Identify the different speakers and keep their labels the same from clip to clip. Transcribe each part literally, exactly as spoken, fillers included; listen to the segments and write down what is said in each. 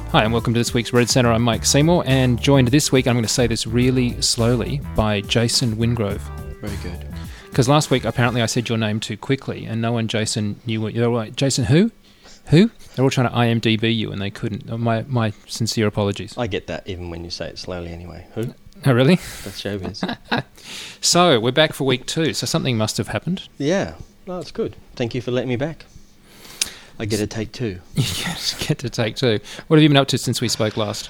Speaker 1: Hi, and welcome to this week's Red Centre. I'm Mike Seymour, and joined this week, I'm going to say this really slowly, by Jason Wingrove.
Speaker 2: Very good.
Speaker 1: Because last week, apparently, I said your name too quickly, and no one, Jason, knew what you were like. Jason who? Who? They're all trying to I M D B you, and they couldn't. My my sincere apologies.
Speaker 2: I get that even when you say it slowly anyway. Who?
Speaker 1: Oh, really?
Speaker 2: That's showbiz.
Speaker 1: So, we're back for week two, so something must have happened.
Speaker 2: Yeah. No, it's good. Thank you for letting me back. I get to take two.
Speaker 1: You get to take two. What have you been up to since we spoke last?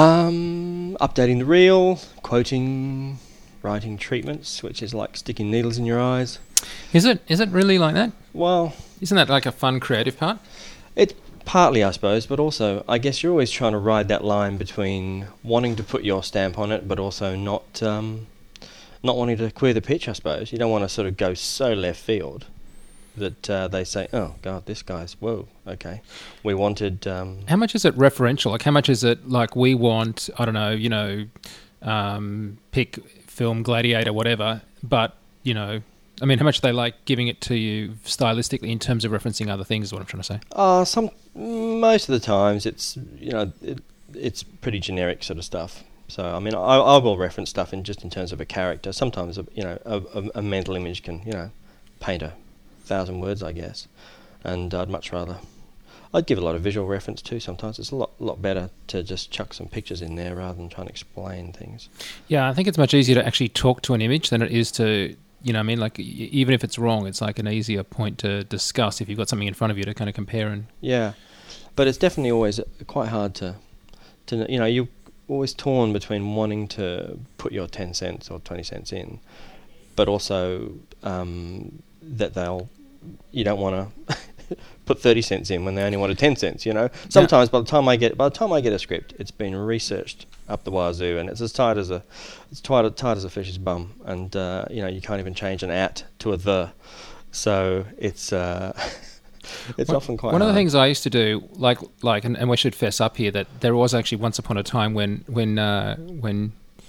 Speaker 2: Um, updating the reel, quoting, writing treatments, which is like sticking needles in your eyes.
Speaker 1: Is it? Is it really like that?
Speaker 2: Well,
Speaker 1: isn't that like a fun creative part?
Speaker 2: It's partly, I suppose, but also I guess you're always trying to ride that line between wanting to put your stamp on it, but also not um, not wanting to queer the pitch, I suppose. You don't want to sort of go so left field that uh, they say, oh, God, this guy's, whoa, okay. We wanted... Um,
Speaker 1: how much is it referential? Like, how much is it, like, we want, I don't know, you know, um, pick film, Gladiator, whatever, but, you know, I mean, how much are they like giving it to you stylistically in terms of referencing other things is what I'm trying to say?
Speaker 2: Uh, some, most of the times it's, you know, it, it's pretty generic sort of stuff. So, I mean, I, I will reference stuff in just in terms of a character. Sometimes, you know, a, a, a mental image can, you know, paint a thousand words, I guess, and I'd much rather I'd give a lot of visual reference too. Sometimes it's a lot lot better to just chuck some pictures in there rather than trying to explain things.
Speaker 1: Yeah, I think it's much easier to actually talk to an image than it is to, you know, I mean, like, even if it's wrong, it's like an easier point to discuss if you've got something in front of you to kind of compare. And
Speaker 2: yeah, but it's definitely always quite hard to to you know, you're always torn between wanting to put your ten cents or twenty cents in, but also um, that they'll you don't want to put thirty cents in when they only wanted ten cents, you know. Sometimes yeah. by the time I get by the time I get a script, it's been researched up the wazoo and it's as tight as a it's tight tight as a fish's bum, and uh, you know, you can't even change an at to a the. So it's uh, it's
Speaker 1: one,
Speaker 2: often quite
Speaker 1: one
Speaker 2: hard.
Speaker 1: of the things I used to do, like like and, and we should fess up here that there was actually once upon a time when when uh, when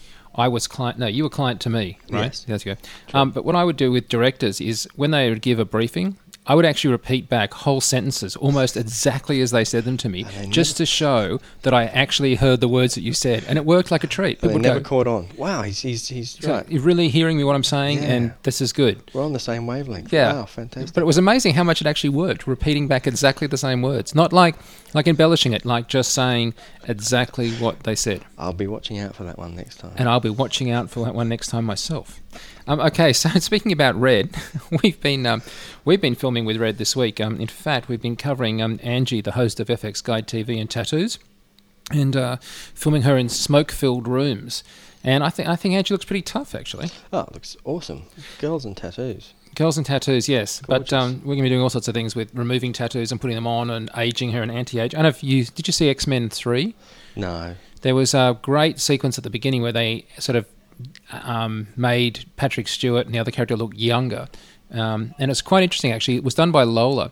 Speaker 1: I was client. No, you were client to me, right?
Speaker 2: Yes.
Speaker 1: There you go. Um, but what I would do with directors is when they would give a briefing, I would actually repeat back whole sentences almost exactly as they said them to me, just to show that I actually heard the words that you said, and it worked like a treat.
Speaker 2: But they never go, caught on. Wow, he's he's he's
Speaker 1: so
Speaker 2: right.
Speaker 1: You're really hearing me what I'm saying,
Speaker 2: yeah.
Speaker 1: and this is good.
Speaker 2: We're on the same wavelength.
Speaker 1: Yeah.
Speaker 2: Wow, fantastic.
Speaker 1: But it was amazing how much it actually worked, repeating back exactly the same words, not like like embellishing it, like just saying exactly what they said.
Speaker 2: I'll be watching out for that one next time.
Speaker 1: And I'll be watching out for that one next time myself. Um, okay, so speaking about Red, we've been um, we've been filming with Red this week. Um, in fact, we've been covering um, Angie, the host of F X Guide T V and Tattoos, and uh, filming her in smoke-filled rooms. And I think I think Angie looks pretty tough, actually.
Speaker 2: Oh, it looks awesome. Girls and tattoos.
Speaker 1: Girls and tattoos, yes.
Speaker 2: Gorgeous.
Speaker 1: But um, we're going to be doing all sorts of things with removing tattoos and putting them on and aging her and anti-age. I don't know if you... Did you see X-Men three?
Speaker 2: No.
Speaker 1: There was a great sequence at the beginning where they sort of um, made Patrick Stewart and the other character look younger. Um, and it's quite interesting, actually. It was done by Lola,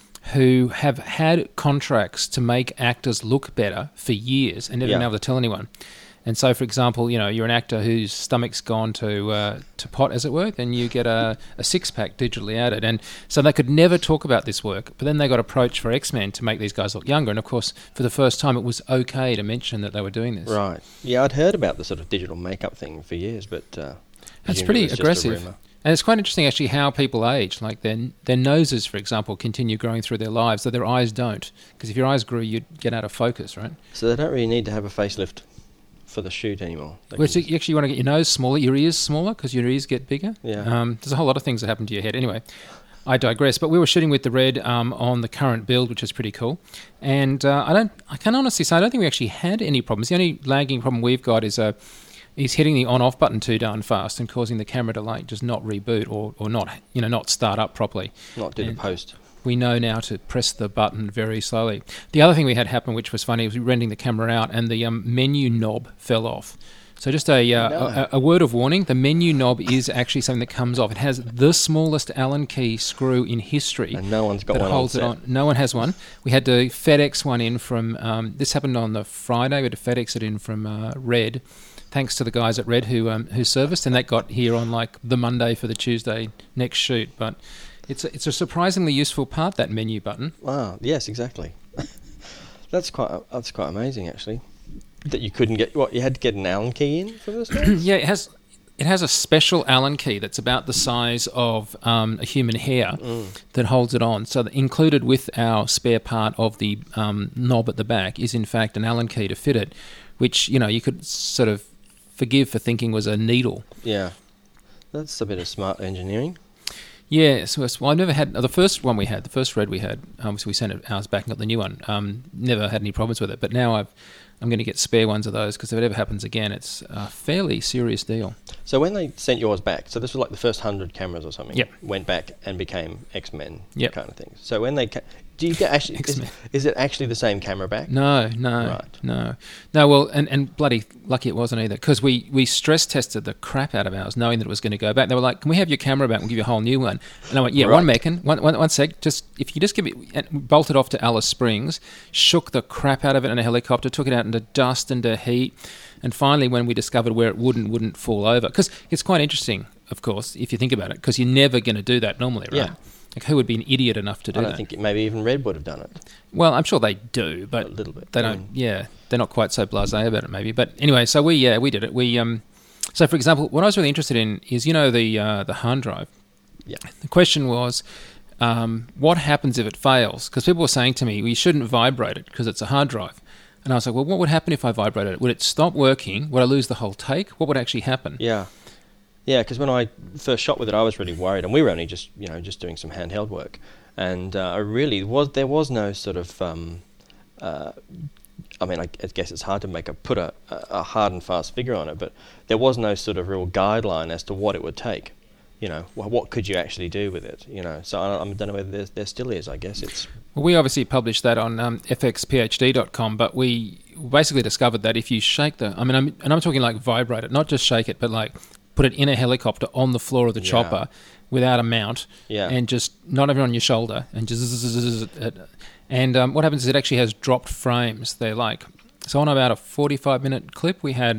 Speaker 1: who have had contracts to make actors look better for years and never
Speaker 2: Yeah.
Speaker 1: been able to tell anyone. And so, for example, you know, you're an actor whose stomach's gone to uh, to pot, as it were, then you get a, a six-pack digitally added. And so they could never talk about this work, but then they got approached for X-Men to make these guys look younger. And, of course, for the first time, it was okay to mention that they were doing this.
Speaker 2: Right. Yeah, I'd heard about the sort of digital makeup thing for years, but... Uh,
Speaker 1: That's
Speaker 2: presumably
Speaker 1: pretty
Speaker 2: it was just a
Speaker 1: aggressive.
Speaker 2: rumour.
Speaker 1: And it's quite interesting, actually, how people age. Like their, their noses, for example, continue growing through their lives, though their eyes don't. Because if your eyes grew, you'd get out of focus, right?
Speaker 2: So they don't really need to have a facelift for the shoot anymore. They
Speaker 1: Well,
Speaker 2: can-
Speaker 1: so you actually want to get your nose smaller, your ears smaller, because your ears get bigger.
Speaker 2: Yeah.
Speaker 1: Um, there's a whole lot of things that happen to your head. Anyway, I digress. But we were shooting with the Red um, on the current build, which is pretty cool. And uh, I don't, I can honestly say I don't think we actually had any problems. The only lagging problem we've got is a. Uh, He's hitting the on-off button too darn fast and causing the camera to like just not reboot or, or not you know not start up properly.
Speaker 2: Not do the
Speaker 1: And
Speaker 2: post.
Speaker 1: We know now to press the button very slowly. The other thing we had happen, which was funny, was we were renting the camera out and the um, menu knob fell off. So just a, uh,
Speaker 2: No.
Speaker 1: a a word of warning: the menu knob is actually something that comes off. It has the smallest Allen key screw in history.
Speaker 2: And no one's got
Speaker 1: that
Speaker 2: one
Speaker 1: holds
Speaker 2: on
Speaker 1: it
Speaker 2: set.
Speaker 1: on. No one has one. We had to FedEx one in from. Um, this happened on the Friday. We had to FedEx it in from uh, Red. Thanks to the guys at Red who um, who serviced, and that got here on like the Monday for the Tuesday next shoot. But it's a, it's a surprisingly useful part, that menu button.
Speaker 2: Wow, yes, exactly. That's quite that's quite amazing, actually. That you couldn't get what you had to get an Allen key in for this.
Speaker 1: Yeah, it has. It has a special Allen key that's about the size of um, a human hair
Speaker 2: Mm.
Speaker 1: that holds it on. So that included with our spare part of the um, knob at the back is in fact an Allen key to fit it, which you know you could sort of forgive for thinking was a needle.
Speaker 2: Yeah, that's a bit of smart engineering.
Speaker 1: Yeah, so it's- well, I've never had the first one we had, the first Red we had. Um, so we sent it ours back and got the new one. Um, never had any problems with it, but now I've, I'm going to get spare ones of those because if it ever happens again, it's a fairly serious deal.
Speaker 2: So when they sent yours back, so this was like the first hundred cameras or something.
Speaker 1: Yep.
Speaker 2: Went back and became X-Men
Speaker 1: Yep.
Speaker 2: kind of thing. So when they ca- do you get actually is,
Speaker 1: X-Men.
Speaker 2: is it actually the same camera back?
Speaker 1: No, no,
Speaker 2: Right.
Speaker 1: no, no. Well, and, and bloody lucky it wasn't either because we, we stress tested the crap out of ours, knowing that it was going to go back. They were like, "Can we have your camera back? We'll give you a whole new one." And I went, "Yeah,
Speaker 2: Right.
Speaker 1: one second, one, one, one sec. Just if you just give it," and we bolted off to Alice Springs, shook the crap out of it in a helicopter, took it out into dust, into heat, and finally, when we discovered where it would and wouldn't fall over, because it's quite interesting, of course, if you think about it, because you're never going to do that normally, right?
Speaker 2: Yeah.
Speaker 1: Like, who would be an idiot enough to do
Speaker 2: I don't
Speaker 1: that?
Speaker 2: think it, maybe even Red would have done it.
Speaker 1: Well, I'm sure they do, but
Speaker 2: A little bit.
Speaker 1: they don't.
Speaker 2: Mm.
Speaker 1: Yeah, they're not quite so blasé about it, maybe. But anyway, so we yeah we did it. We um, so for example, what I was really interested in is you know the uh, the hard drive.
Speaker 2: Yeah.
Speaker 1: The question was, um, what happens if it fails? Because people were saying to me, we shouldn't vibrate it because it's a hard drive. And I was like, well, what would happen if I vibrated it? Would it stop working? Would I lose the whole take? What would actually happen?
Speaker 2: Yeah. Yeah, because when I first shot with it, I was really worried, and we were only just, you know, just doing some handheld work, and uh, I really was there was no sort of, um, uh, I mean, I, I guess it's hard to make a put a, a hard and fast figure on it, but there was no sort of real guideline as to what it would take, you know, wh- what could you actually do with it, you know. So I, I don't know whether there, there still is. I guess it's
Speaker 1: Well, we obviously published that on um, f x p h d dot com, but we basically discovered that if you shake the, I mean, I'm, and I'm talking like vibrate it, not just shake it, but like put it in a helicopter on the floor of the
Speaker 2: Yeah.
Speaker 1: chopper without a mount,
Speaker 2: Yeah.
Speaker 1: and just not even on your shoulder, and just zzz, and um, what happens is it actually has dropped frames. They're like, so on about a forty-five minute clip, we had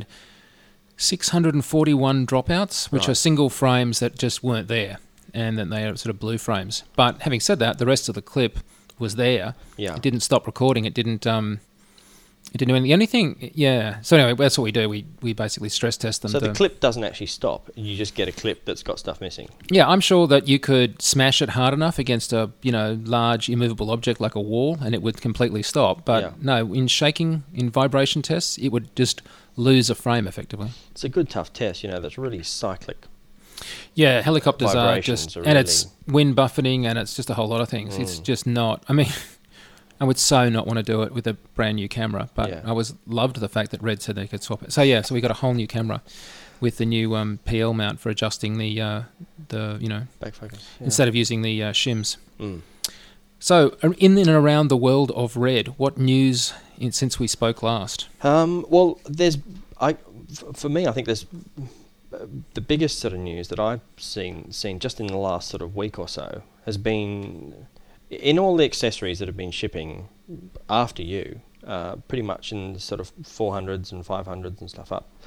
Speaker 1: six hundred forty-one dropouts, which
Speaker 2: Right.
Speaker 1: are single frames that just weren't there, and then they are sort of blue frames. But having said that, the rest of the clip was there.
Speaker 2: yeah.
Speaker 1: It didn't stop recording. It didn't. Um, it didn't do anything. The only thing, yeah. So anyway, that's what we do. We we basically stress test them.
Speaker 2: So
Speaker 1: to-
Speaker 2: the clip doesn't actually stop. You just get a clip that's got stuff missing.
Speaker 1: yeah, I'm sure that you could smash it hard enough against a you know large immovable object like a wall, and it would completely stop. But
Speaker 2: Yeah.
Speaker 1: no, in shaking, in vibration tests, it would just lose a frame effectively.
Speaker 2: It's a good tough test, you know. That's really cyclic.
Speaker 1: Yeah, helicopters are
Speaker 2: Vibrations
Speaker 1: just,
Speaker 2: are
Speaker 1: and it's
Speaker 2: really-
Speaker 1: wind buffeting, and it's just a whole lot of things. It's
Speaker 2: Mm.
Speaker 1: just not. I mean, I would so not want to do it with a brand new camera, but
Speaker 2: Yeah.
Speaker 1: I was loved the fact that Red said they could swap it. So yeah, so we got a whole new camera with the new um, P L mount for adjusting the uh, the you know
Speaker 2: Back focus. Yeah.
Speaker 1: instead of using the uh, shims.
Speaker 2: Mm.
Speaker 1: So uh, in and around the world of Red, what news in, since we spoke last?
Speaker 2: Um, well, there's, I, f- for me, I think there's uh, the biggest sort of news that I've seen seen just in the last sort of week or so has been in all the accessories that have been shipping after you, uh, pretty much in the sort of four hundreds and five hundreds and stuff up.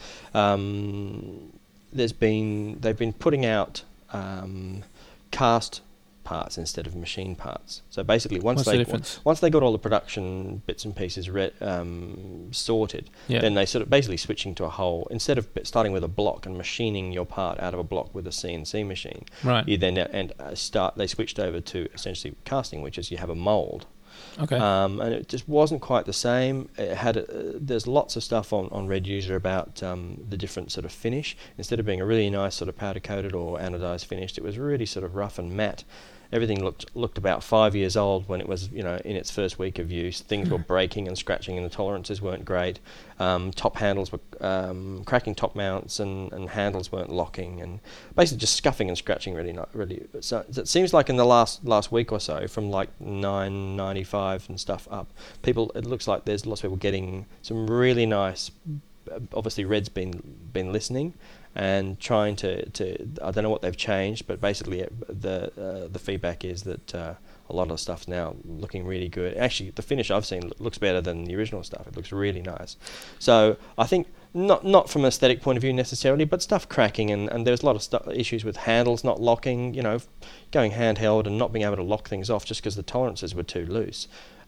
Speaker 2: Um, there's been they've been putting out um, cast parts instead of machine parts. So basically, once
Speaker 1: What's the
Speaker 2: they
Speaker 1: difference?
Speaker 2: once they got all the production bits and pieces re- um, sorted,
Speaker 1: Yeah.
Speaker 2: then they sort of basically switching to a whole, instead of b- starting with a block and machining your part out of a block with a C N C machine,
Speaker 1: Right.
Speaker 2: you then uh, and uh, start they switched over to essentially casting, which is you have a mold.
Speaker 1: Okay.
Speaker 2: Um, and it just wasn't quite the same. It had a, uh, there's lots of stuff on, on Red User about um, the different sort of finish. Instead of being a really nice sort of powder coated or anodized finished, it was really sort of rough and matte. Everything looked looked about five years old when it was, you know, in its first week of use. Things were breaking and scratching, and the tolerances weren't great. Um, top handles were um, cracking top mounts, and, and handles weren't locking, and basically just scuffing and scratching. Really, not really. So it seems like in the last last week or so, from like nine ninety-five and stuff up, people. It looks like there's lots of people getting some really nice. Obviously, Red's been been listening and trying to, to I don't know what they've changed, but basically it, the uh, the feedback is that uh, a lot of the stuff's now looking really good. Actually, the finish I've seen looks better than the original stuff. It looks really nice. So I think not not from an aesthetic point of view necessarily, but stuff cracking, and, and there's a lot of stu- issues with handles not locking, you know, going handheld and not being able to lock things off just because the tolerances were too loose.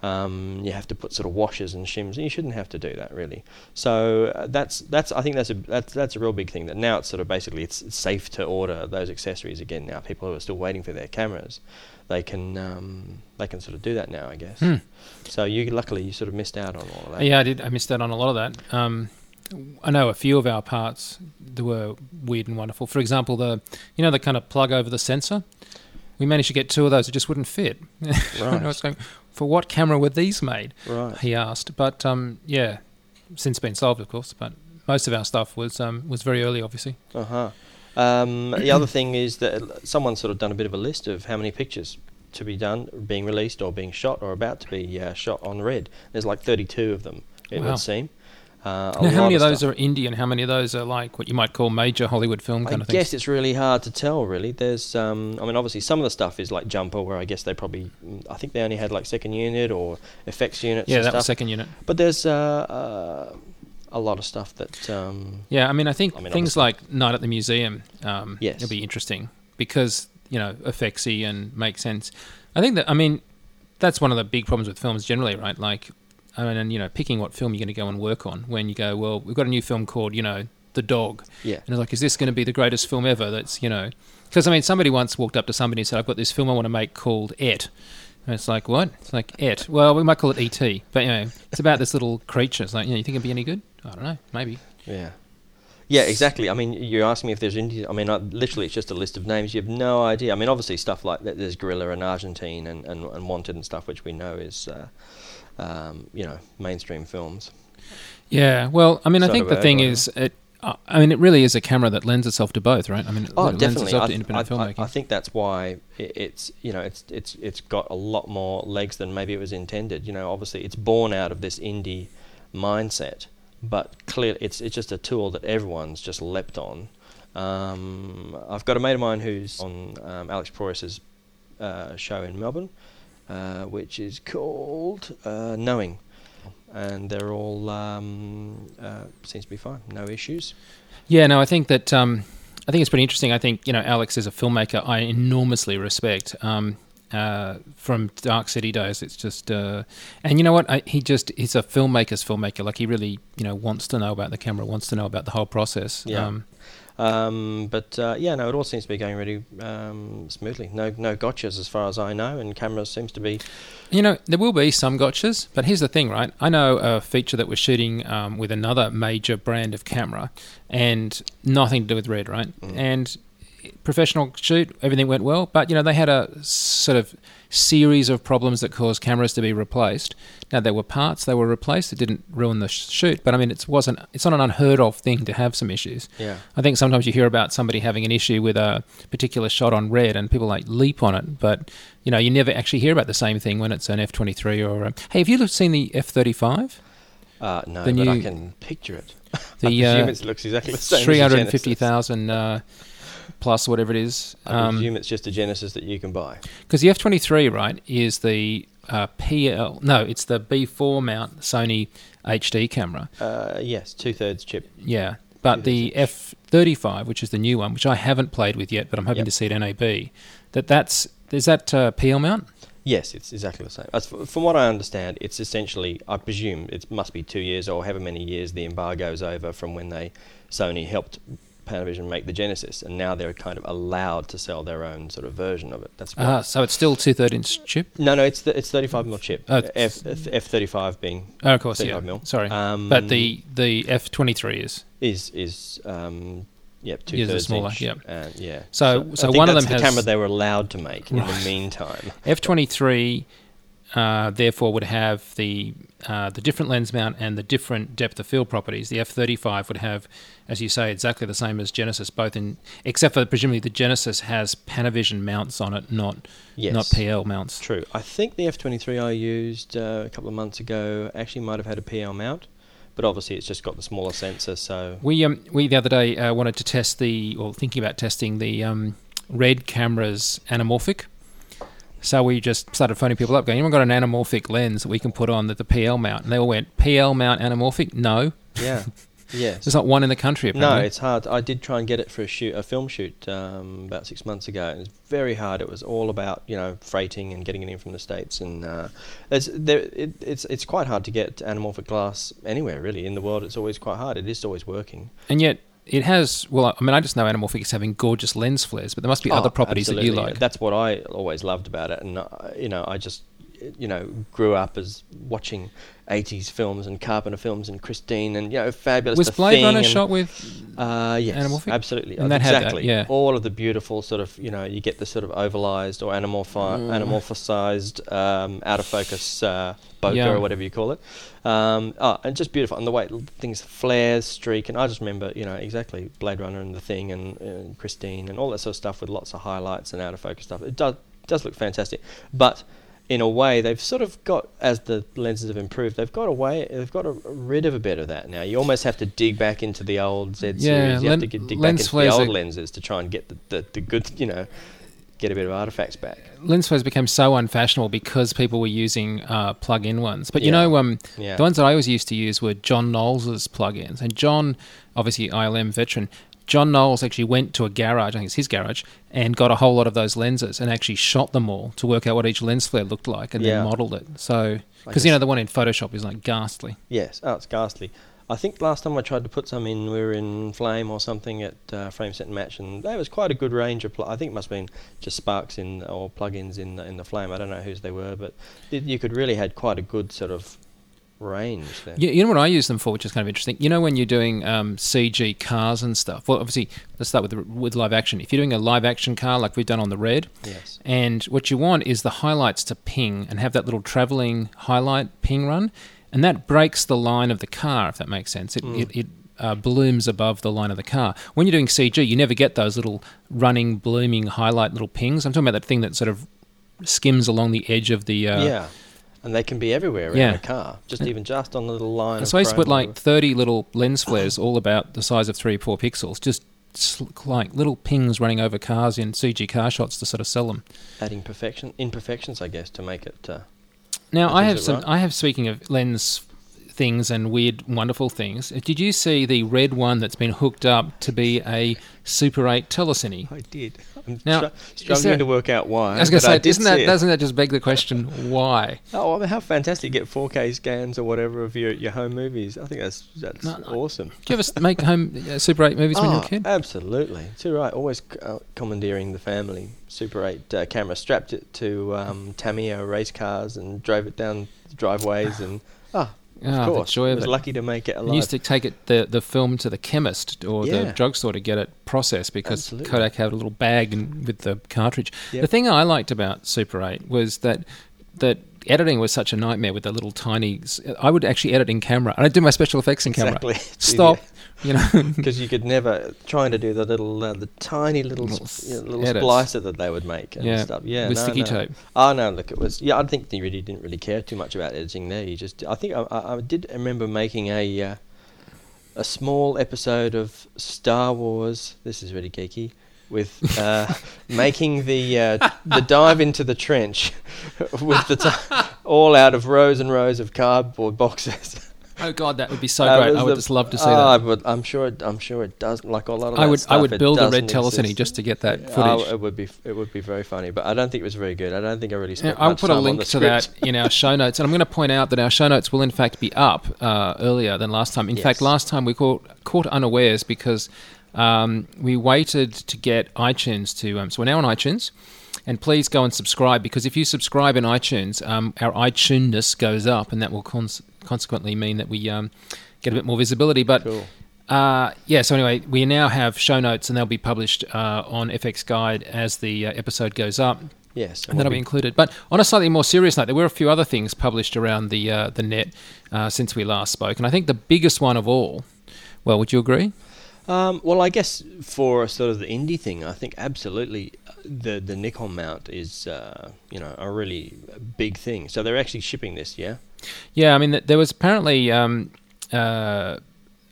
Speaker 2: Um, you have to put sort of washers and shims, and you shouldn't have to do that really. So uh, that's that's I think that's a that's that's a real big thing. That now it's sort of basically it's, it's safe to order those accessories again. Now people who are still waiting for their cameras, they can um, they can sort of do that now, I guess.
Speaker 1: Hmm.
Speaker 2: So you luckily you sort of missed out on all of that.
Speaker 1: Yeah, I did. I missed out on a lot of that. Um, I know a few of our parts that were weird and wonderful. For example, the you know the kind of plug over the sensor. We managed to get two of those. It just wouldn't fit.
Speaker 2: Right.
Speaker 1: I was going, for what camera were these made?
Speaker 2: Right.
Speaker 1: He asked. But um, yeah, since been solved, of course. But most of our stuff was um, was very early, obviously.
Speaker 2: Uh huh. Um, the other thing is that someone's sort of done a bit of a list of how many pictures to be done, being released or being shot or about to be uh, shot on Red. There's like thirty-two of them, it
Speaker 1: Wow.
Speaker 2: would seem. Uh, a
Speaker 1: Now, how
Speaker 2: lot
Speaker 1: many of those
Speaker 2: stuff.
Speaker 1: are indie and how many of those are like what you might call major Hollywood film kind
Speaker 2: I
Speaker 1: of things?
Speaker 2: guess it's really hard to tell, really. There's, um, I mean, obviously some of the stuff is like Jumper, where I guess they probably, I think they only had like second unit or effects units
Speaker 1: Yeah,
Speaker 2: and
Speaker 1: that
Speaker 2: stuff.
Speaker 1: was second unit.
Speaker 2: But there's uh, uh, a lot of stuff that... Um,
Speaker 1: Yeah, I mean, I think
Speaker 2: I mean,
Speaker 1: things
Speaker 2: obviously-
Speaker 1: like Night at the Museum um,
Speaker 2: Yes.
Speaker 1: will be interesting because, you know, effectsy and make sense. I think that, I mean, that's one of the big problems with films generally, right? Like, I mean, and, you know, picking what film you're going to go and work on when you go, well, we've got a new film called, you know, The Dog.
Speaker 2: yeah.
Speaker 1: And it's like, is this going to be the greatest film ever? That's, you know... Because, I mean, somebody once walked up to somebody and said, I've got this film I want to make called Et. And it's like, what? It's like, Et. Well, we might call it E T. But, you know, it's about this little creature. It's like, you know, you think it'd be any good? I don't know. Maybe.
Speaker 2: Yeah. Yeah, exactly. I mean, you're asking me if there's Indian... I mean, I, literally, it's just a list of names. You have no idea. I mean, obviously, stuff like that, there's Guerrilla and Argentine and, and, and Wanted and stuff, which we know is, uh, um, you know, mainstream films.
Speaker 1: Yeah, well, I mean, I
Speaker 2: Sort
Speaker 1: think
Speaker 2: of
Speaker 1: the thing
Speaker 2: over-
Speaker 1: is, it, uh, I mean, it really is a camera that lends itself to both, right? I mean, it
Speaker 2: Oh,
Speaker 1: lends
Speaker 2: definitely.
Speaker 1: itself
Speaker 2: I,
Speaker 1: to
Speaker 2: th-
Speaker 1: independent
Speaker 2: I,
Speaker 1: filmmaking.
Speaker 2: I, I think that's why it, it's, you know, it's it's it's got a lot more legs than maybe it was intended. You know, obviously, it's born out of this indie mindset, but clearly, it's it's just a tool that everyone's just leapt on. Um, I've got a mate of mine who's on um, Alex Proyas's uh, show in Melbourne, uh, which is called uh, Knowing, and they're all um, uh, seems to be fine, no issues.
Speaker 1: Yeah, no, I think that um, I think it's pretty interesting. I think you know Alex is a filmmaker I enormously respect. Um, uh, from Dark City days, it's just uh, and you know what? I, he just he's a filmmaker's filmmaker. Like he really you know wants to know about the camera, wants to know about the whole process.
Speaker 2: Yeah.
Speaker 1: Um,
Speaker 2: Um, but uh, yeah, no, it all seems to be going really um, smoothly. No, no gotchas as far as I know, and cameras seems to be.
Speaker 1: You know, there will be some gotchas, but here's the thing, right? I know a feature that we're shooting um, with another major brand of camera, and nothing to do with Red, right?
Speaker 2: Mm.
Speaker 1: And professional shoot, everything went well, but you know they had a sort of series of problems that caused cameras to be replaced. Now there were parts they were replaced; it didn't ruin the sh- shoot, but I mean it wasn't. It's not an unheard of thing to have some issues.
Speaker 2: Yeah.
Speaker 1: I think sometimes you hear about somebody having an issue with a particular shot on Red, and people like leap on it, but you know you never actually hear about the same thing when it's an F twenty-three or a, hey, have you seen the F thirty-five?
Speaker 2: Uh, no,
Speaker 1: The
Speaker 2: but I
Speaker 1: new-
Speaker 2: can picture it.
Speaker 1: The,
Speaker 2: I presume
Speaker 1: uh,
Speaker 2: it looks exactly the same. as a
Speaker 1: three hundred
Speaker 2: Genesis.
Speaker 1: fifty thousand uh, plus whatever it is.
Speaker 2: I
Speaker 1: Um,
Speaker 2: presume it's just a Genesis that you can buy.
Speaker 1: Because the F twenty-three, right, is the uh, P L... No, it's the B four mount Sony H D camera.
Speaker 2: Uh, yes, two thirds chip.
Speaker 1: Yeah. But the F thirty-five, which is the new one, which I haven't played with yet, but I'm hoping
Speaker 2: Yep.
Speaker 1: to see at N A B, that that's... Is that uh, P L mount?
Speaker 2: Yes, it's exactly the same. As f- from what I understand, it's essentially, I presume, it must be two years or however many years the embargo's over from when they Sony helped Panavision make the Genesis, and now they're kind of allowed to sell their own sort of version of it. That's what.
Speaker 1: Ah, so it's still two-third inch chip?
Speaker 2: No, no, it's the, it's thirty-five mil chip.
Speaker 1: Oh,
Speaker 2: F F thirty-five being
Speaker 1: Oh, of course, yeah.
Speaker 2: thirty-five mil.
Speaker 1: Sorry.
Speaker 2: Um,
Speaker 1: but the, the F twenty-three is...
Speaker 2: is is um, yep two
Speaker 1: Is a
Speaker 2: thirds
Speaker 1: smaller,
Speaker 2: inch.
Speaker 1: yep.
Speaker 2: And yeah.
Speaker 1: So-
Speaker 2: I
Speaker 1: so
Speaker 2: think
Speaker 1: one of
Speaker 2: that's
Speaker 1: them
Speaker 2: the
Speaker 1: has-
Speaker 2: camera they were allowed to make in
Speaker 1: Right.
Speaker 2: the meantime.
Speaker 1: F twenty-three, uh, therefore, would have the uh, the different lens mount and the different depth of field properties. The F thirty-five would have, as you say, exactly the same as Genesis, both in except for presumably the Genesis has Panavision mounts on it, not
Speaker 2: Yes.
Speaker 1: not P L mounts.
Speaker 2: True. I think the F twenty-three I used uh, a couple of months ago actually might have had a P L mount, but obviously it's just got the smaller sensor. So
Speaker 1: We um we the other day uh, wanted to test the or thinking about testing the um, Red camera's anamorphic. So we just started phoning people up, going, "Anyone got an anamorphic lens that we can put on that the P L mount?" And they all went, "P L mount anamorphic? No."
Speaker 2: yeah, Yes.
Speaker 1: There's not one in the country, apparently.
Speaker 2: No, it's hard. I did try and get it for a shoot, a film shoot, um, about six months ago. And it was very hard. It was all about, you know, freighting and getting it in from the States. And uh, it's, there, it, it's it's quite hard to get anamorphic glass anywhere, really. In the world, it's always quite hard. It is always working.
Speaker 1: And yet, it has, well, I mean, I just know anamorphic is having gorgeous lens flares, but there must be
Speaker 2: Oh,
Speaker 1: other properties
Speaker 2: absolutely.
Speaker 1: that you like.
Speaker 2: That's what I always loved about it. And, uh, you know, I just, you know, grew up as watching eighties films and Carpenter films and Christine and, you know, fabulous.
Speaker 1: Was
Speaker 2: The
Speaker 1: Blade
Speaker 2: Thing
Speaker 1: Runner
Speaker 2: and,
Speaker 1: shot with
Speaker 2: uh, yes,
Speaker 1: anamorphic?
Speaker 2: Absolutely.
Speaker 1: And that had that,
Speaker 2: exactly.
Speaker 1: yeah.
Speaker 2: All of the beautiful sort of, you know, you get the sort of ovalized or anamorphi-
Speaker 1: Mm.
Speaker 2: anamorphized, um, out of focus uh, bokeh
Speaker 1: Yeah.
Speaker 2: or whatever you call it. Um, oh, and just beautiful. And the way it- things flares, streak. And I just remember, you know, exactly Blade Runner and The Thing and, and Christine and all that sort of stuff with lots of highlights and out of focus stuff. It does, does look fantastic. But in a way, they've sort of got, as the lenses have improved, they've got away, they've got a, rid of a bit of that now. You almost have to dig back into the old Z
Speaker 1: Yeah,
Speaker 2: series. You
Speaker 1: len-
Speaker 2: have to get, dig back
Speaker 1: lens
Speaker 2: into the
Speaker 1: flares
Speaker 2: old
Speaker 1: are-
Speaker 2: lenses to try and get the, the, the good, you know, get a bit of artifacts back.
Speaker 1: lens flares became so unfashionable because people were using uh, plug-in ones. But you
Speaker 2: Yeah.
Speaker 1: know, um,
Speaker 2: Yeah.
Speaker 1: the ones that I always used to use were John Knowles' plug-ins. And John, obviously I L M veteran, John Knowles actually went to a garage, I think it's his garage, and got a whole lot of those lenses and actually shot them all to work out what each lens flare looked like and
Speaker 2: Yeah.
Speaker 1: then modelled it. So,
Speaker 2: I
Speaker 1: because, you
Speaker 2: guess-
Speaker 1: know, the one in Photoshop is like ghastly.
Speaker 2: Yes, oh, it's ghastly. I think last time I tried to put some in, we were in Flame or something at uh, Frame Set and Match, and there was quite a good range of. Pl- I think it must have been just sparks in or plugins in the, in the Flame. I don't know whose they were, but it, you could really had quite a good sort of range there.
Speaker 1: You, you know what I use them for, which is kind of interesting? You know when you're doing um, C G cars and stuff? Well, obviously, let's start with the, with live action. If you're doing a live action car like we've done on the Red,
Speaker 2: Yes.
Speaker 1: and what you want is the highlights to ping and have that little travelling highlight ping run, and that breaks the line of the car, if that makes sense. It,
Speaker 2: Mm.
Speaker 1: it, it uh, blooms above the line of the car. When you're doing C G, you never get those little running, blooming highlight little pings. I'm talking about that thing that sort of skims along the edge of the... Uh,
Speaker 2: yeah. And they can be everywhere around
Speaker 1: Yeah.
Speaker 2: a car, just even just on the little line.
Speaker 1: So I
Speaker 2: of
Speaker 1: used to put
Speaker 2: chrome or
Speaker 1: like thirty little lens flares, all about the size of three or four pixels, just sl- like little pings running over cars in C G car shots to sort of sell them.
Speaker 2: adding perfection, imperfections, I guess, to make it. Uh,
Speaker 1: Now
Speaker 2: That
Speaker 1: I
Speaker 2: is
Speaker 1: have
Speaker 2: it,
Speaker 1: some.
Speaker 2: right?
Speaker 1: I have speaking of lens things and weird, wonderful things. Did you see the red one that's been hooked up to be a Super eight telecine?
Speaker 2: I did. I'm
Speaker 1: Now,
Speaker 2: str- struggling
Speaker 1: there-
Speaker 2: to work out why.
Speaker 1: I was going to
Speaker 2: but
Speaker 1: say,
Speaker 2: did
Speaker 1: isn't that
Speaker 2: see it.
Speaker 1: doesn't that just beg the question why?
Speaker 2: Oh, I mean, how fantastic! You get four K scans or whatever of your, your home movies. I think that's that's
Speaker 1: No, no.
Speaker 2: awesome.
Speaker 1: Did you ever s- make home uh, Super eight movies when you were a
Speaker 2: Oh,
Speaker 1: kid?
Speaker 2: absolutely. Too right. Always c- uh, commandeering the family Super eight uh, camera, strapped it to um, Tamiya race cars and drove it down the driveways and ah,
Speaker 1: Ah,
Speaker 2: of
Speaker 1: the
Speaker 2: course,
Speaker 1: joy of
Speaker 2: was
Speaker 1: it.
Speaker 2: lucky to make it
Speaker 1: I
Speaker 2: alive.
Speaker 1: used to take it the the film to the chemist or the
Speaker 2: Yeah.
Speaker 1: drugstore to get it processed because
Speaker 2: Absolutely.
Speaker 1: Kodak had a little bag and, with the cartridge.
Speaker 2: Yep.
Speaker 1: The thing I liked about Super eight was that that editing was such a nightmare with the little tiny. s- I would actually edit in camera, and I'd do my special effects in
Speaker 2: Exactly.
Speaker 1: camera. Stop, you know.
Speaker 2: Because you could never trying to do the little, uh, the tiny little,
Speaker 1: Little
Speaker 2: sp- you know, little
Speaker 1: edits.
Speaker 2: splicer that they would make and
Speaker 1: Yeah,
Speaker 2: stuff. Yeah,
Speaker 1: with
Speaker 2: no,
Speaker 1: sticky
Speaker 2: no.
Speaker 1: tape.
Speaker 2: Oh no, look, it was. Yeah, I think they really didn't really care too much about editing there. You just, I think I, I, I did remember making a uh, a small episode of Star Wars. This is really geeky. With uh, making the uh, the dive into the trench with the t- all out of rows and rows of cardboard boxes.
Speaker 1: Oh God, that would be so
Speaker 2: That
Speaker 1: great!
Speaker 2: was
Speaker 1: I would
Speaker 2: the-
Speaker 1: just love to see
Speaker 2: oh, I
Speaker 1: that.
Speaker 2: would, I'm sure. It, I'm sure it does. Like a lot of
Speaker 1: I
Speaker 2: that
Speaker 1: would
Speaker 2: stuff,
Speaker 1: I would
Speaker 2: it
Speaker 1: build a red
Speaker 2: doesn't
Speaker 1: telecine
Speaker 2: exist.
Speaker 1: just to get that
Speaker 2: Oh,
Speaker 1: footage.
Speaker 2: it would be it would be very funny, but I don't think it was very good. I don't think I really
Speaker 1: Yeah,
Speaker 2: spent
Speaker 1: I'll
Speaker 2: much
Speaker 1: put a
Speaker 2: time on
Speaker 1: link
Speaker 2: the
Speaker 1: to that
Speaker 2: script.
Speaker 1: in our show notes, and I'm going to point out that our show notes will in fact be up uh, earlier than last time. In
Speaker 2: Yes.
Speaker 1: fact, last time we caught caught unawares because um, we waited to get iTunes to. Um, so we're now on iTunes, and please go and subscribe because if you subscribe in iTunes, um, our iTunes goes up, and that will cons- consequently mean that we um, get a bit more visibility. But
Speaker 2: Cool.
Speaker 1: Uh, yeah, so anyway, we now have show notes and they'll be published uh, on F X Guide as the uh, episode goes up,
Speaker 2: Yes,
Speaker 1: and that'll be included. But on a slightly more serious note, there were a few other things published around the uh, the net uh, since we last spoke, and I think the biggest one of all, well, would you agree?
Speaker 2: Um, well, I guess for sort of the indie thing, I think absolutely uh, the the Nikon mount is uh, you know a really big thing. So they're actually shipping this, yeah.
Speaker 1: Yeah, I mean, th- there was apparently um, uh,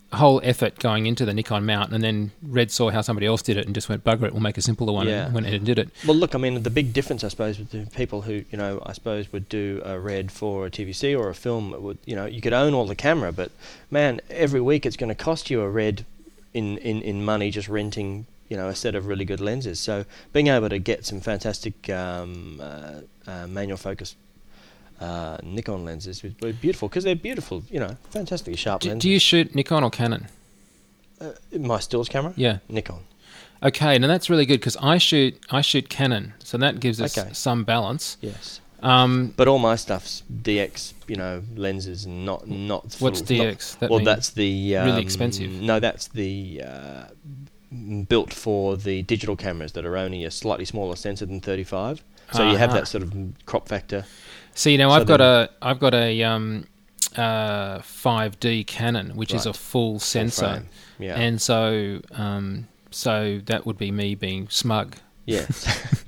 Speaker 1: whole effort going into the Nikon mount, and then Red saw how somebody else did it and just went, bugger it, we'll make a simpler one,
Speaker 2: Yeah.
Speaker 1: and went ahead and did it.
Speaker 2: Well, look, I mean, the big difference, I suppose, with the people who, you know, I suppose would do a Red for a T V C or a film, it would, you know, you could own all the camera, but man, every week it's going to cost you a Red in, in, in money just renting, you know, a set of really good lenses. So being able to get some fantastic um, uh, uh, manual focus uh, Nikon lenses would be beautiful, because they're beautiful, you know, fantastically sharp
Speaker 1: Do,
Speaker 2: lenses.
Speaker 1: do you shoot Nikon or Canon?
Speaker 2: Uh, my stills camera?
Speaker 1: Yeah.
Speaker 2: Nikon.
Speaker 1: Okay, now that's really good, because I shoot I shoot Canon, so that gives us
Speaker 2: Okay.
Speaker 1: some balance.
Speaker 2: Yes.
Speaker 1: Um,
Speaker 2: But all my stuff's D X, you know, lenses, and not not.
Speaker 1: What's
Speaker 2: full-
Speaker 1: D X?
Speaker 2: Not,
Speaker 1: That
Speaker 2: well,
Speaker 1: mean
Speaker 2: that's the um,
Speaker 1: really expensive?
Speaker 2: No, that's the uh, m- built for the digital cameras that are only a slightly smaller sensor than thirty-five. So you have
Speaker 1: Uh-huh.
Speaker 2: that sort of m- crop factor.
Speaker 1: See, now
Speaker 2: So
Speaker 1: I've got
Speaker 2: then-
Speaker 1: a I've got a um, uh, five D Canon, which is a
Speaker 2: Right.
Speaker 1: full
Speaker 2: full
Speaker 1: sensor,
Speaker 2: frame. Yeah.
Speaker 1: and so um, so that would be me being smug.
Speaker 2: Yes.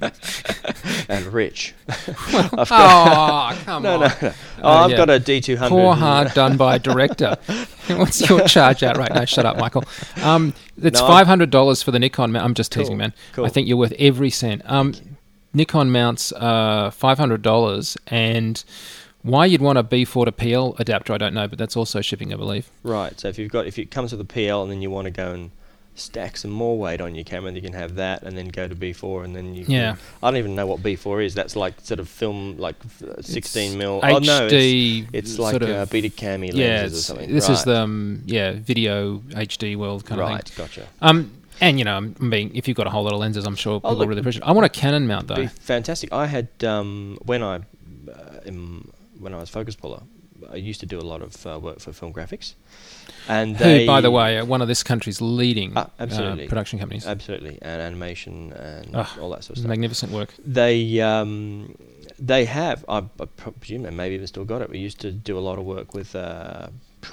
Speaker 2: And rich.
Speaker 1: Well,
Speaker 2: I've got-
Speaker 1: oh, come
Speaker 2: no,
Speaker 1: on.
Speaker 2: no, no. Oh,
Speaker 1: Uh,
Speaker 2: I've
Speaker 1: yeah.
Speaker 2: got a D two hundred.
Speaker 1: Poor
Speaker 2: and-
Speaker 1: hard done by director. What's your charge out right now? Shut up, Michael. Um, it's
Speaker 2: No, I'm-
Speaker 1: five hundred dollars for the Nikon mount. I'm just teasing,
Speaker 2: Cool,
Speaker 1: man.
Speaker 2: cool.
Speaker 1: I think you're worth every cent. Um, Nikon mounts uh, five hundred dollars, and why you'd want a B four to P L adapter, I don't know, but that's also shipping, I believe.
Speaker 2: Right. So if you've got if it comes with a P L and then you want to go and stack some more weight on your camera, then you can have that, and then go to B four, and then you.
Speaker 1: Yeah.
Speaker 2: Can, I don't even know what B four is. That's like sort of film, like uh, sixteen mil.
Speaker 1: H D,
Speaker 2: Oh no, it's, it's like
Speaker 1: sort of,
Speaker 2: uh, Beta Cami lenses
Speaker 1: yeah,
Speaker 2: or
Speaker 1: it's-
Speaker 2: something.
Speaker 1: this
Speaker 2: right.
Speaker 1: is the um, yeah video H D world kind
Speaker 2: right.
Speaker 1: of thing.
Speaker 2: Gotcha.
Speaker 1: Um, and you know, I mean, if you've got a whole lot of lenses, I'm sure people
Speaker 2: look,
Speaker 1: really appreciate it. I want a Canon mount though.
Speaker 2: Be fantastic. I had um, when I uh, um, when I was focus puller, I used to do a lot of uh, work for Film Graphics, and
Speaker 1: Who,
Speaker 2: they,
Speaker 1: by the way, are one of this country's leading
Speaker 2: Ah, absolutely.
Speaker 1: uh, production companies.
Speaker 2: absolutely, and animation and
Speaker 1: Ah,
Speaker 2: all that sort of stuff.
Speaker 1: Magnificent work.
Speaker 2: They um, they have. I, I presume they maybe even still got it. We used to do a lot of work with uh,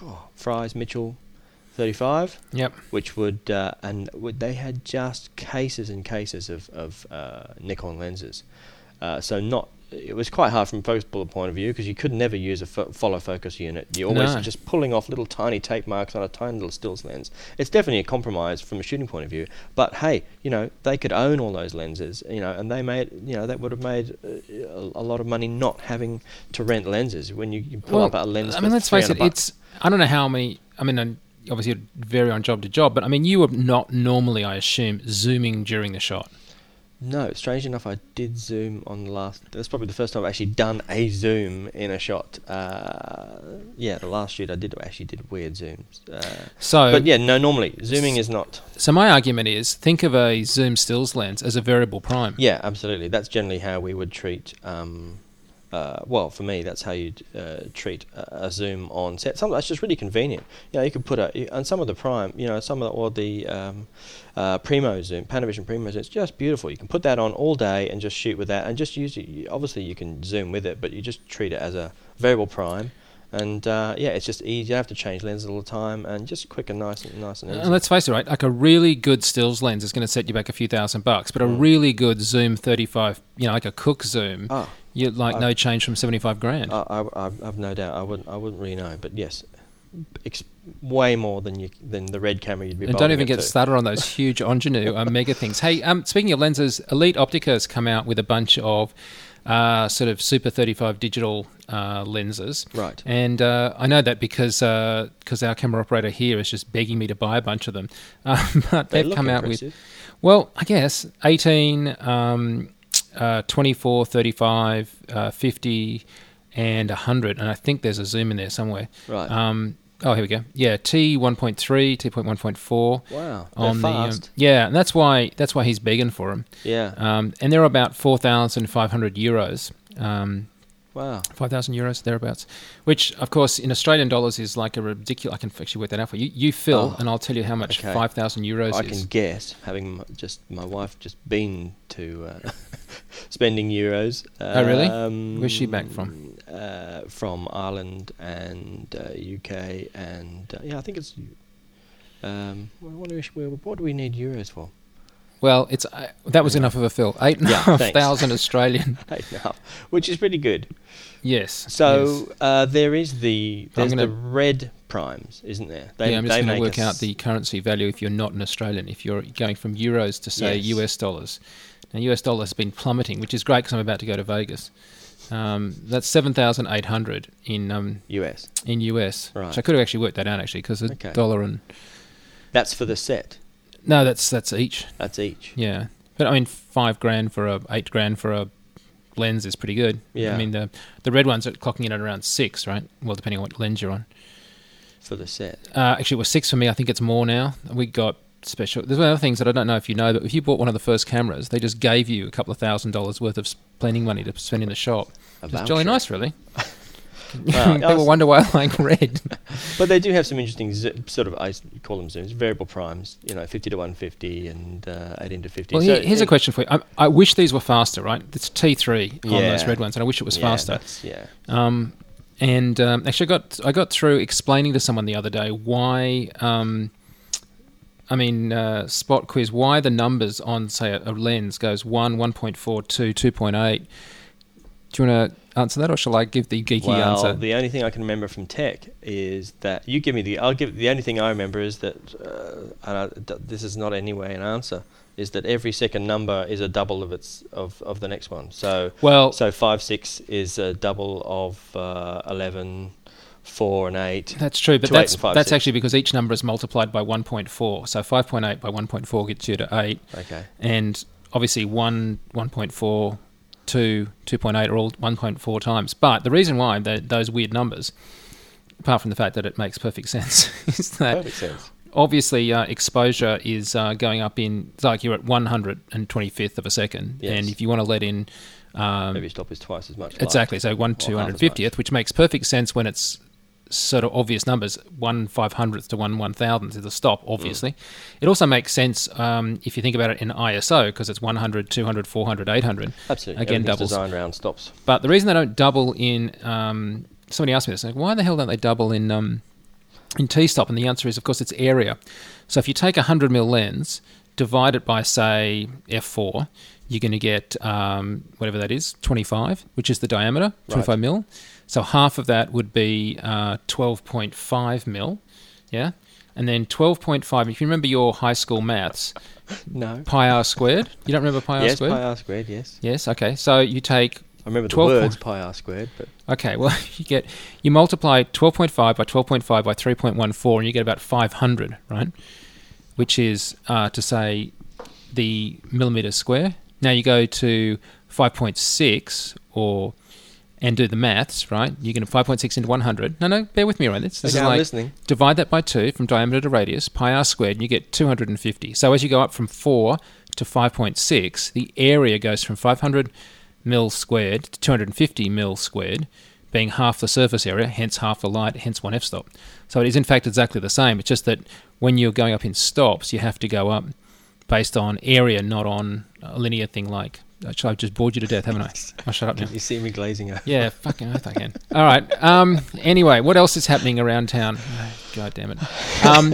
Speaker 2: Fry's Mitchell thirty-five,
Speaker 1: Yep.
Speaker 2: which would uh, and would, they had just cases and cases of of uh, Nikon lenses. Uh, so not. It was quite hard from a focus puller point of view, because you could never use a fo- follow focus unit. You're always
Speaker 1: No.
Speaker 2: just pulling off little tiny tape marks on a tiny little stills lens. It's definitely a compromise from a shooting point of view. But hey, you know, they could own all those lenses, you know, and they made, you know, that would have made uh, a, a lot of money not having to rent lenses. When you, you pull
Speaker 1: Well,
Speaker 2: up a lens,
Speaker 1: I mean,
Speaker 2: for
Speaker 1: let's face it.
Speaker 2: three hundred bucks.
Speaker 1: It's I don't know how many. I mean, and obviously it vary on job to job, but I mean, you were not normally, I assume, zooming during the shot.
Speaker 2: No, strange enough, I did zoom on the last. That's probably the first time I've actually done a zoom in a shot. Uh, yeah, the last shoot I did actually did weird zooms. Uh,
Speaker 1: So,
Speaker 2: but yeah, no, normally zooming is not.
Speaker 1: so my argument is, think of a zoom stills lens as a variable prime.
Speaker 2: Yeah, absolutely. That's generally how we would treat. Um, uh, well, for me, that's how you'd uh, treat a, a zoom on set. Some that's just really convenient. You know, you could put a and some of the prime. You know, some of the, or the um, uh, Primo zoom, Panavision Primo zoom. It's just beautiful. You can put that on all day and just shoot with that, and just use it. You- Obviously, you can zoom with it, but you just treat it as a variable prime. And uh, yeah, it's just easy. You don't have to change lenses all the time, and just quick and nice and nice and easy.
Speaker 1: And let's face it, right? Like a really good stills lens is going to set you back a few thousand bucks, but a
Speaker 2: Mm.
Speaker 1: really good zoom thirty-five, you know, like a Cook zoom,
Speaker 2: Ah,
Speaker 1: you like
Speaker 2: I-
Speaker 1: no change from seventy-five grand.
Speaker 2: I, I, I've I've no doubt. I wouldn't. I wouldn't really know, but yes, ex- way more than you than the red camera you'd be.
Speaker 1: And don't
Speaker 2: bulbing
Speaker 1: even
Speaker 2: it
Speaker 1: get
Speaker 2: to.
Speaker 1: started on those huge Ingenue uh, mega things. Hey, um, speaking of lenses, Elite Optica has come out with a bunch of uh, sort of Super thirty-five digital uh, lenses.
Speaker 2: Right.
Speaker 1: And uh, I know that because uh 'cause our camera operator here is just begging me to buy a bunch of them. Um, but
Speaker 2: They
Speaker 1: they've
Speaker 2: look
Speaker 1: come out
Speaker 2: impressive.
Speaker 1: with, well, I guess eighteen, um, uh, twenty-four, thirty-five, uh, fifty, and one hundred. And I think there's a zoom in there somewhere.
Speaker 2: Right.
Speaker 1: Um, oh, here we go. Yeah, T one point three, T one point four.
Speaker 2: Wow. They're
Speaker 1: On the um,
Speaker 2: fast.
Speaker 1: yeah, and that's why that's why he's begging for them.
Speaker 2: yeah.
Speaker 1: Um, and they're about four thousand five hundred euros. Um,
Speaker 2: wow.
Speaker 1: five thousand euros, thereabouts. Which, of course, in Australian dollars is like a ridiculous... I can actually work that out for you. You, Phil,
Speaker 2: Oh,
Speaker 1: and I'll tell you how much
Speaker 2: okay.
Speaker 1: five thousand euros
Speaker 2: I
Speaker 1: is.
Speaker 2: can guess, having m- just my wife just been to uh, spending euros.
Speaker 1: Oh, really?
Speaker 2: Um,
Speaker 1: Where's she back from?
Speaker 2: Uh, from Ireland and uh, U K and uh, yeah, I think it's. Um, what, what, do we, what do we need euros for?
Speaker 1: Well, it's uh, that was enough of a Phil. Eight and a
Speaker 2: Yeah,
Speaker 1: half
Speaker 2: thanks.
Speaker 1: thousand Australian.
Speaker 2: Eight and a half, which is pretty good.
Speaker 1: Yes.
Speaker 2: So
Speaker 1: yes.
Speaker 2: uh, there is the
Speaker 1: I'm
Speaker 2: there's
Speaker 1: gonna-
Speaker 2: the red primes, isn't there? They,
Speaker 1: yeah, I'm just
Speaker 2: they
Speaker 1: going to
Speaker 2: make
Speaker 1: work
Speaker 2: us-
Speaker 1: out the currency value if you're not an Australian, if you're going from euros to, say,
Speaker 2: Yes.
Speaker 1: U S dollars. Now, U S dollar has been plummeting, which is great because I'm about to go to Vegas. Um, that's seven thousand eight hundred in um,
Speaker 2: U S.
Speaker 1: in U S.
Speaker 2: Right.
Speaker 1: So I could have actually worked that out, actually, because the
Speaker 2: Okay.
Speaker 1: dollar and...
Speaker 2: That's for the set.
Speaker 1: No, that's that's each.
Speaker 2: That's each.
Speaker 1: Yeah. But, I mean, five grand for a... Eight grand for a lens is pretty good.
Speaker 2: Yeah.
Speaker 1: I mean, the the red ones are clocking in at around six, right? Well, depending on what lens you're on.
Speaker 2: For the set.
Speaker 1: Uh, actually, it was six for me. I think it's more now. We got special... There's one other things that I don't know if you know, but if you bought one of the first cameras, they just gave you a couple of thousand dollars worth of spending money to spend in the shop.
Speaker 2: A
Speaker 1: It's
Speaker 2: voucher.
Speaker 1: jolly nice, really.
Speaker 2: Well, I
Speaker 1: People
Speaker 2: was-
Speaker 1: wonder why I like red.
Speaker 2: But they do have some interesting z- sort of, I s- call them zooms, variable primes, you know, fifty to one fifty and uh, eighteen to fifty.
Speaker 1: Well,
Speaker 2: So
Speaker 1: here, here's a
Speaker 2: it-
Speaker 1: question for you. I, I wish these were faster, right? It's T three on
Speaker 2: Yeah.
Speaker 1: those red ones, and I wish it was
Speaker 2: yeah,
Speaker 1: faster.
Speaker 2: that's- Yeah.
Speaker 1: Um, and um, actually, I got I got through explaining to someone the other day why. Um, I mean, uh, spot quiz. Why the numbers on, say, a, a lens goes one, one point four, two, two point eight. Do you want to answer that, or shall I give the geeky
Speaker 2: Well,
Speaker 1: answer?
Speaker 2: the only thing I can remember from tech is that you give me the. I'll give the only thing I remember is that, uh, and I, d- this is not anyway an answer, is that every second number is a double of its of, of the next one. So
Speaker 1: Well,
Speaker 2: so five six is a double of uh, eleven, four and eight.
Speaker 1: that's true, but
Speaker 2: two, eight
Speaker 1: that's
Speaker 2: and five,
Speaker 1: that's
Speaker 2: six.
Speaker 1: actually because each number is multiplied by one point four. So five point eight by one point four gets you to eight,
Speaker 2: Okay.
Speaker 1: and obviously one, one point four, two, two point eight are all one point four times. But the reason why they're those weird numbers, apart from the fact that it makes perfect sense, is that
Speaker 2: Perfect sense.
Speaker 1: obviously uh, exposure is uh, going up in, it's like you're at one hundred twenty-fifth of a second,
Speaker 2: Yes.
Speaker 1: and if you want to let in um,
Speaker 2: Maybe stop is twice as much. light.
Speaker 1: exactly, so one
Speaker 2: Or half as
Speaker 1: two hundred fiftieth, which makes perfect sense when it's sort of obvious numbers, one five hundredth to one one thousandth is the stop, obviously. It also makes sense um, if you think about it in I S O, because it's one hundred, two hundred, four hundred, eight hundred.
Speaker 2: Absolutely.
Speaker 1: Again,
Speaker 2: Everything's
Speaker 1: doubles.
Speaker 2: designed around stops.
Speaker 1: But the reason they don't double in, um, somebody asked me this, like, why the hell don't they double in um, in T-stop? And the answer is, of course, it's area. So if you take a one hundred mil lens, divide it by, say, f four, you're going to get um, whatever that is, twenty-five, which is the diameter, twenty-five
Speaker 2: Right.
Speaker 1: mil. So half of that would be uh, twelve point five mil, yeah? And then twelve point five, if you remember your high school maths,
Speaker 2: No.
Speaker 1: pi r squared. You don't remember pi r
Speaker 2: Yes,
Speaker 1: squared?
Speaker 2: pi r squared, yes.
Speaker 1: Yes, okay. So you take
Speaker 2: I remember the
Speaker 1: twelve
Speaker 2: words
Speaker 1: point-
Speaker 2: pi r squared, but
Speaker 1: Okay, well, you get you multiply twelve point five by twelve point five by three point one four, and you get about five hundred, right? Which is uh, to say the millimeters square. Now you go to five point six or and do the maths, right? You're going to five point six into one hundred. No, no, bear with me around this. This
Speaker 2: okay,
Speaker 1: is
Speaker 2: I'm
Speaker 1: like
Speaker 2: listening.
Speaker 1: divide that by two from diameter to radius, pi r squared, and you get two hundred fifty. So as you go up from four to five point six, the area goes from five hundred mil squared to two hundred fifty mil squared, being half the surface area, hence half the light, hence one f-stop. So it is in fact exactly the same. It's just that when you're going up in stops, you have to go up based on area, not on a linear thing like... Actually, I've just bored you to death, haven't I? I'll shut up now.
Speaker 2: Can you see me glazing over?
Speaker 1: Yeah, fucking oath I can. All right. Um, anyway, what else is happening around town? Oh, God damn it. Um,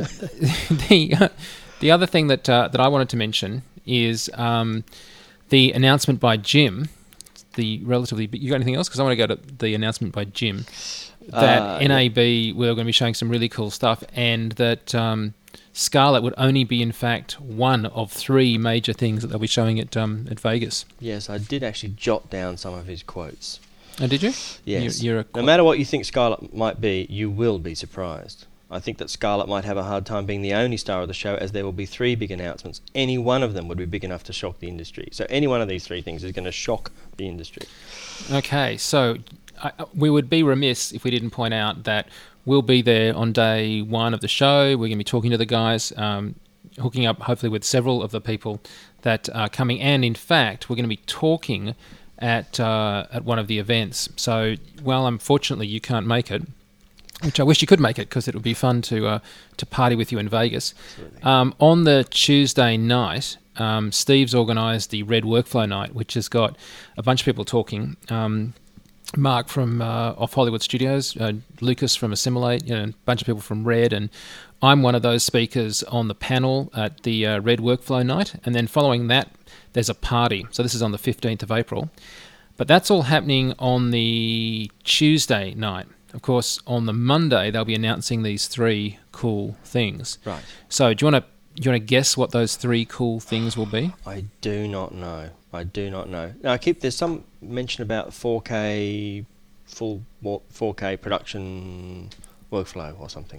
Speaker 1: the the other thing that uh, that I wanted to mention is um, the announcement by Jim. The relatively, you got anything else? Because I want to go to the announcement by Jim that
Speaker 2: Uh,
Speaker 1: N A B were going to be showing some really cool stuff, and that um, Scarlett would only be, in fact, one of three major things that they'll be showing at um, at Vegas.
Speaker 2: Yes, I did actually jot down some of his quotes.
Speaker 1: Oh, did you?
Speaker 2: Yes.
Speaker 1: You're, you're a
Speaker 2: No matter what you think Scarlett might be, you will be surprised. I think that Scarlett might have a hard time being the only star of the show, as there will be three big announcements. Any one of them would be big enough to shock the industry. So any one of these three things is going to shock the industry.
Speaker 1: Okay, so I, we would be remiss if we didn't point out that we'll be there on day one of the show. We're going to be talking to the guys, um, hooking up hopefully with several of the people that are coming. And in fact, we're going to be talking at uh, at one of the events. So, well, unfortunately, you can't make it, which I wish you could make it because it would be fun to uh, to party with you in Vegas.
Speaker 2: Absolutely.
Speaker 1: Um, on the Tuesday night, um, Steve's organised the Red Workflow Night, which has got a bunch of people talking. Um, Mark from uh, Off Hollywood Studios, uh, Lucas from Assimilate, you know, a bunch of people from Red, and I'm one of those speakers on the panel at the uh, Red Workflow Night. And then following that, there's a party. So this is on the fifteenth of April. But that's all happening on the Tuesday night. of course, on the Monday they'll be announcing these three cool things.
Speaker 2: Right.
Speaker 1: So do you want to do you want to guess what those three cool things will be?
Speaker 2: I do not know. I do not know. Now, I keep there's some mention about four K full four K production workflow or something.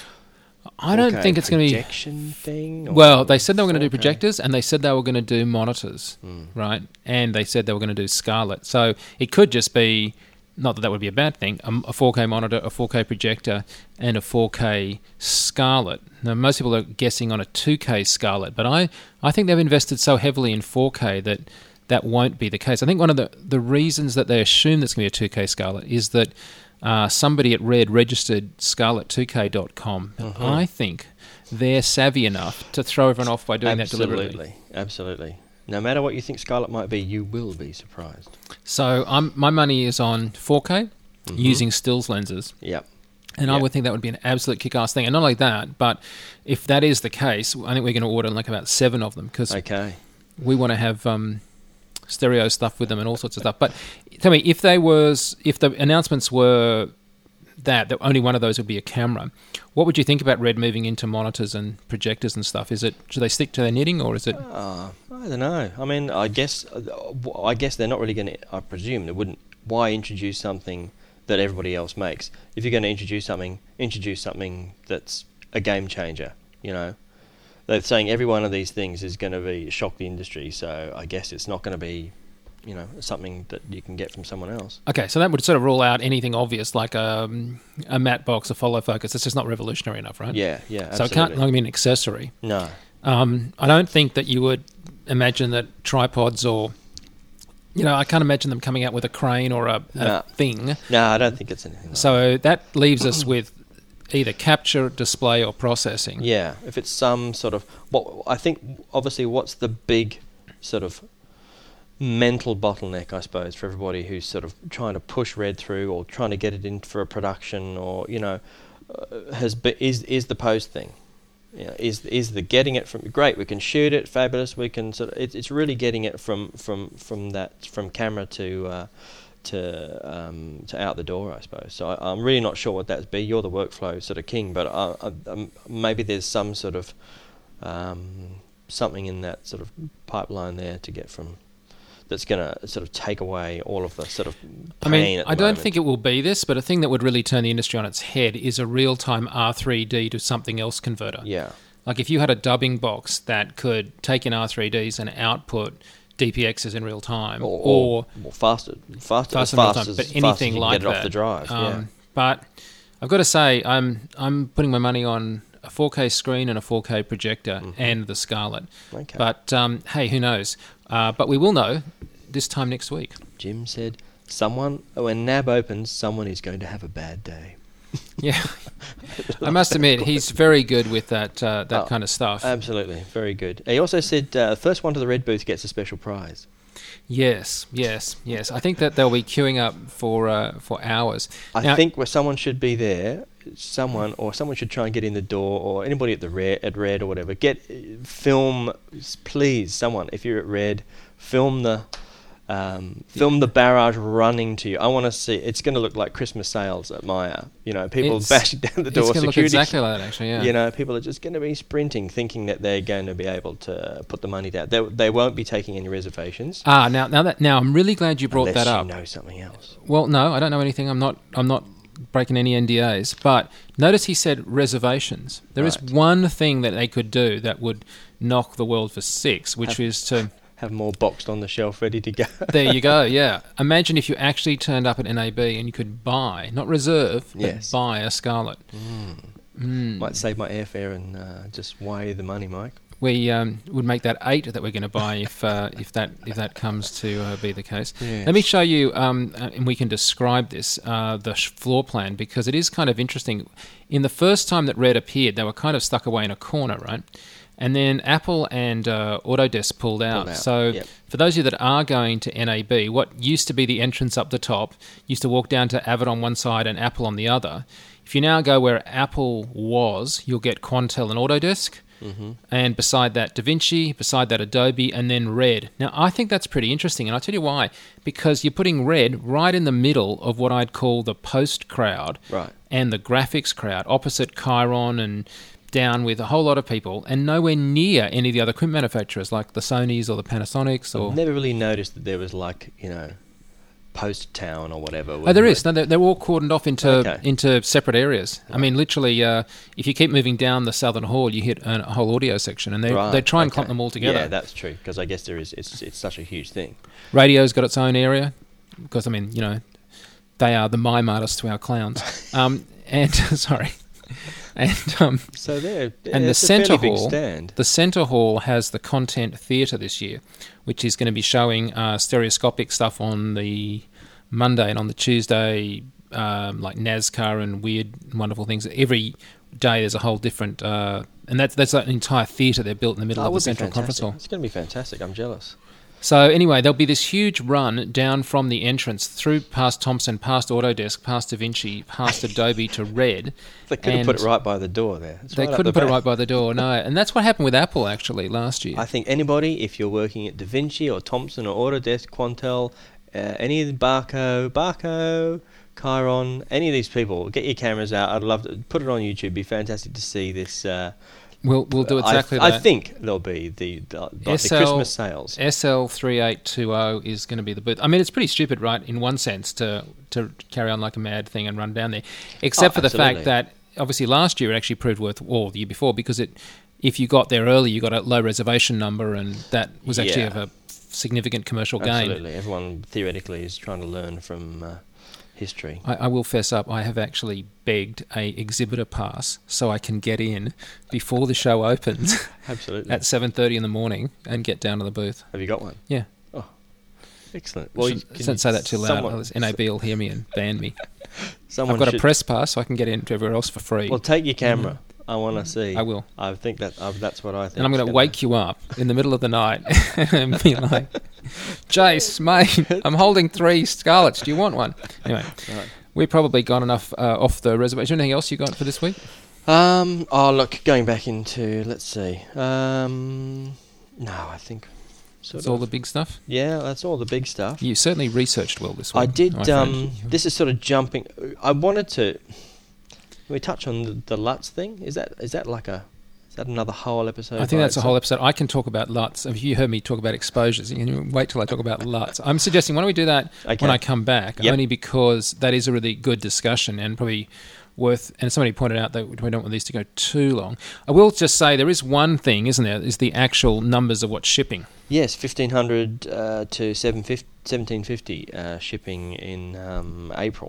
Speaker 1: I don't think it's going to be
Speaker 2: projection thing. Or
Speaker 1: well, they said they were going to do
Speaker 2: four K?
Speaker 1: projectors, and they said they were going to do monitors,
Speaker 2: Mm.
Speaker 1: right? And they said they were going to do Scarlett. So it could just be, not that that would be a bad thing, a, a four K monitor, a four K projector, and a four K Scarlett. Now, most people are guessing on a two K Scarlett, but I, I think they've invested so heavily in four K that that won't be the case. I think one of the, the reasons that they assume there's going to be a two K Scarlett is that Uh, somebody at Red registered scarlett two K dot com.
Speaker 2: Mm-hmm.
Speaker 1: I think they're savvy enough to throw everyone off by doing
Speaker 2: absolutely,
Speaker 1: that deliberately.
Speaker 2: Absolutely. No matter what you think Scarlett might be, you will be surprised.
Speaker 1: So I'm, my money is on four K
Speaker 2: Mm-hmm.
Speaker 1: using stills lenses.
Speaker 2: Yep.
Speaker 1: And I
Speaker 2: Yep.
Speaker 1: would think that would be an absolute kick-ass thing. And not like that, but if that is the case, I think we're going to order like about seven of them because
Speaker 2: Okay.
Speaker 1: we want to have um, stereo stuff with them and all sorts of stuff. But tell me, if they was, if the announcements were that, that only one of those would be a camera, what would you think about Red moving into monitors and projectors and stuff? Is it, should they stick to their knitting, or is it?
Speaker 2: Uh, I don't know. I mean, I guess, uh, I guess they're not really going to. I presume they wouldn't. Why introduce something that everybody else makes? If you're going to introduce something, introduce something that's a game changer. You know, they're saying every one of these things is going to be shock the industry. So I guess it's not going to be, you know, something that you can get from someone else.
Speaker 1: Okay, so that would sort of rule out anything obvious like um, a matte box, a follow focus. It's just not revolutionary enough, right?
Speaker 2: Yeah, yeah.
Speaker 1: So
Speaker 2: Absolutely.
Speaker 1: it can't not be an accessory.
Speaker 2: No.
Speaker 1: Um, I don't think that you would imagine that tripods or, you know, I can't imagine them coming out with a crane or a, a
Speaker 2: No.
Speaker 1: thing.
Speaker 2: No, I don't think it's anything. Like
Speaker 1: So that leaves us with either capture, display, or processing.
Speaker 2: that. Yeah, if it's some sort of, what I think, obviously, what's the big sort of mental bottleneck, I suppose, for everybody who's sort of trying to push Red through or trying to get it in for a production, or you know, uh, has be, is is the post thing. You know, is is the getting it from great? We can shoot it, fabulous. We can sort of, it's it's really getting it from from from that from camera to uh, to um, to out the door, I suppose. So I, I'm really not sure what that'd be. You're the workflow sort of king, but I, I, um, maybe there's some sort of um, something in that sort of pipeline there to get from. That's going to sort of take away all of the sort of pain
Speaker 1: I mean,
Speaker 2: at the
Speaker 1: I don't
Speaker 2: moment.
Speaker 1: think it will be this, but a thing that would really turn the industry on its head is a real-time R three D to something else converter.
Speaker 2: Yeah.
Speaker 1: Like if you had a dubbing box that could take in R three Ds and output D P Xs in real time,
Speaker 2: Or,
Speaker 1: or,
Speaker 2: or, or faster, faster,
Speaker 1: faster
Speaker 2: as
Speaker 1: in real
Speaker 2: fast
Speaker 1: time,
Speaker 2: as
Speaker 1: but
Speaker 2: fast
Speaker 1: anything
Speaker 2: as you can
Speaker 1: like
Speaker 2: get it
Speaker 1: that.
Speaker 2: off the drive.
Speaker 1: Um,
Speaker 2: yeah.
Speaker 1: But I've got to say, I'm I'm putting my money on a four K screen and a four K projector
Speaker 2: Mhm.
Speaker 1: and the Scarlett.
Speaker 2: Okay.
Speaker 1: But um, hey, who knows? Uh, but we will know this time next week.
Speaker 2: Jim said, "Someone when N A B opens, someone is going to have a bad day."
Speaker 1: Yeah, I must admit he's very good with that uh, that
Speaker 2: Oh,
Speaker 1: kind of stuff.
Speaker 2: Absolutely, very good. He also said, uh, "First one to the Red booth gets a special prize."
Speaker 1: Yes, yes, yes. I think that they'll be queuing up for uh, for hours.
Speaker 2: I
Speaker 1: Now-
Speaker 2: think where someone should be there, someone or someone should try and get in the door, or anybody at the Red, at Red or whatever, get film, please. Someone, if you're at Red, film the. Um, film the barrage running to you. I want to see. It's going to look like Christmas sales at Maya. You know, people
Speaker 1: It's-
Speaker 2: bashing down the door.
Speaker 1: It's going to look
Speaker 2: security.
Speaker 1: exactly like that, actually. Yeah.
Speaker 2: You know, people are just going to be sprinting, thinking that they're going to be able to put the money down. They, they won't be taking any reservations.
Speaker 1: Ah, now, now that now I'm really glad you brought
Speaker 2: unless
Speaker 1: that up.
Speaker 2: you know something else.
Speaker 1: Well, no, I don't know anything. I'm not. I'm not breaking any N D As. But notice he said reservations. There is
Speaker 2: Right.
Speaker 1: one thing that they could do that would knock the world for six, which
Speaker 2: Have-
Speaker 1: is to.
Speaker 2: Have more boxed on the shelf, ready to go.
Speaker 1: There you go. Yeah. Imagine if you actually turned up at N A B and you could buy, not reserve, but
Speaker 2: Yes.
Speaker 1: buy a Scarlett.
Speaker 2: Mm.
Speaker 1: Mm.
Speaker 2: Might save my airfare and uh, just weigh the money, Mike.
Speaker 1: We um, would make that eight that we're going to buy if uh, if that if that comes to uh, be the case.
Speaker 2: Yes.
Speaker 1: Let me show you, um, uh, and we can describe this uh, the sh- floor plan, because it is kind of interesting. In the first time that Red appeared, they were kind of stuck away in a corner, right? And then Apple and uh, Autodesk pulled out.
Speaker 2: out,
Speaker 1: So
Speaker 2: yep.
Speaker 1: for those of you that are going to N A B, what used to be the entrance up the top used to walk down to Avid on one side and Apple on the other. If you now go where Apple was, you'll get Quantel and Autodesk.
Speaker 2: Mm-hmm.
Speaker 1: and beside that DaVinci, beside that Adobe, and then Red. Now, I think that's pretty interesting, and I'll tell you why. Because you're putting Red right in the middle of what I'd call the post crowd
Speaker 2: Right.
Speaker 1: and the graphics crowd, opposite Chiron and down with a whole lot of people, and nowhere near any of the other equipment manufacturers like the Sonys or the Panasonics. Or
Speaker 2: I've never really noticed that there was like, you know, post town or whatever.
Speaker 1: Oh, there is. No, they're, they're all cordoned off into
Speaker 2: Okay.
Speaker 1: into separate areas. I
Speaker 2: Right.
Speaker 1: mean, literally, uh, if you keep moving down the southern hall, you hit a whole audio section, and they
Speaker 2: Right,
Speaker 1: they try and
Speaker 2: okay.
Speaker 1: clump them all together.
Speaker 2: Yeah, that's true, because I guess there is. It's it's such a huge thing.
Speaker 1: Radio's got its own area, because I mean, you know, they are the mime artists to our clowns. Um, and sorry, and um,
Speaker 2: So there,
Speaker 1: and the
Speaker 2: it's a
Speaker 1: centre
Speaker 2: fairly big
Speaker 1: hall,
Speaker 2: stand.
Speaker 1: the centre hall has the content theatre this year, which is going to be showing uh, stereoscopic stuff on the Monday, and on the Tuesday, um, like NASCAR and weird, wonderful things. Every day there's a whole different, uh, and that's that's an entire theatre they're built in the middle
Speaker 2: Oh, it
Speaker 1: of the
Speaker 2: would be
Speaker 1: central conference
Speaker 2: fantastic.
Speaker 1: hall.
Speaker 2: It's going to be fantastic. I'm jealous.
Speaker 1: So anyway, there'll be this huge run down from the entrance through past Thompson, past Autodesk, past DaVinci, past Adobe to Red.
Speaker 2: They couldn't put it
Speaker 1: And
Speaker 2: right by the door there. It's
Speaker 1: They
Speaker 2: right up
Speaker 1: couldn't
Speaker 2: the
Speaker 1: put it
Speaker 2: back.
Speaker 1: right by the door, no. And that's what happened with Apple actually last year.
Speaker 2: I think anybody, if you're working at DaVinci or Thompson or Autodesk, Quantel, uh, any of the Barco, Barco, Chiron, any of these people, get your cameras out. I'd love to put it on YouTube. It'd be fantastic to see this. Uh,
Speaker 1: We'll we'll do exactly
Speaker 2: I,
Speaker 1: that.
Speaker 2: I think there'll be the the, like the
Speaker 1: S L
Speaker 2: Christmas sales.
Speaker 1: S L three eight two zero is going to be the booth. I mean, it's pretty stupid, right, in one sense, to to carry on like a mad thing and run down there, except
Speaker 2: Oh,
Speaker 1: for the
Speaker 2: absolutely.
Speaker 1: fact that obviously last year it actually proved worth, or the year before, because it, if you got there early, you got a low reservation number, and that was actually
Speaker 2: Yeah.
Speaker 1: of a significant commercial gain.
Speaker 2: Absolutely, everyone theoretically is trying to learn from uh, history.
Speaker 1: I, I will fess up, I have actually begged a exhibitor pass so I can get in before the show opens
Speaker 2: Absolutely.
Speaker 1: at seven thirty in the morning and get down to the booth.
Speaker 2: Have you got one?
Speaker 1: Yeah.
Speaker 2: Oh, excellent.
Speaker 1: Well,
Speaker 2: you
Speaker 1: should,
Speaker 2: can-
Speaker 1: don't say that too loud.
Speaker 2: someone-
Speaker 1: Otherwise N A B will hear me and ban me.
Speaker 2: Someone
Speaker 1: I've got
Speaker 2: should,
Speaker 1: a press pass, so I can get into everywhere else for free.
Speaker 2: Well, take your camera. I want to see.
Speaker 1: I will.
Speaker 2: I think that uh, that's what I think.
Speaker 1: And I'm going to wake you up in the middle of the night and be like, Jace, mate, I'm holding three Scarlets. Do you want one? Anyway,
Speaker 2: Right.
Speaker 1: we've probably gone enough uh, off the reservation. Anything else you got for this week?
Speaker 2: Um. Oh, look. Going back into. Let's see. Um. No, I think. Sort
Speaker 1: That's
Speaker 2: of.
Speaker 1: all the big stuff?
Speaker 2: Yeah, that's all the big stuff.
Speaker 1: You certainly researched well this week.
Speaker 2: I did.
Speaker 1: my friend.
Speaker 2: Um. This is sort of jumping. I wanted to. Can we touch on the, the Lutz thing? Is that is that like a is that another whole episode?
Speaker 1: I think
Speaker 2: by
Speaker 1: that's a whole
Speaker 2: itself?
Speaker 1: episode. I can talk about LUTs. If you heard me talk about exposures, you can wait till I talk about LUTs. I'm suggesting, why don't we do that
Speaker 2: Okay.
Speaker 1: when I come back?
Speaker 2: Yep.
Speaker 1: Only because that is a really good discussion and probably worth. And somebody pointed out that we don't want these to go too long. I will just say there is one thing, isn't there? Is the actual numbers of what's shipping.
Speaker 2: Yes, fifteen hundred uh, to seventeen fifty uh, shipping in um, April.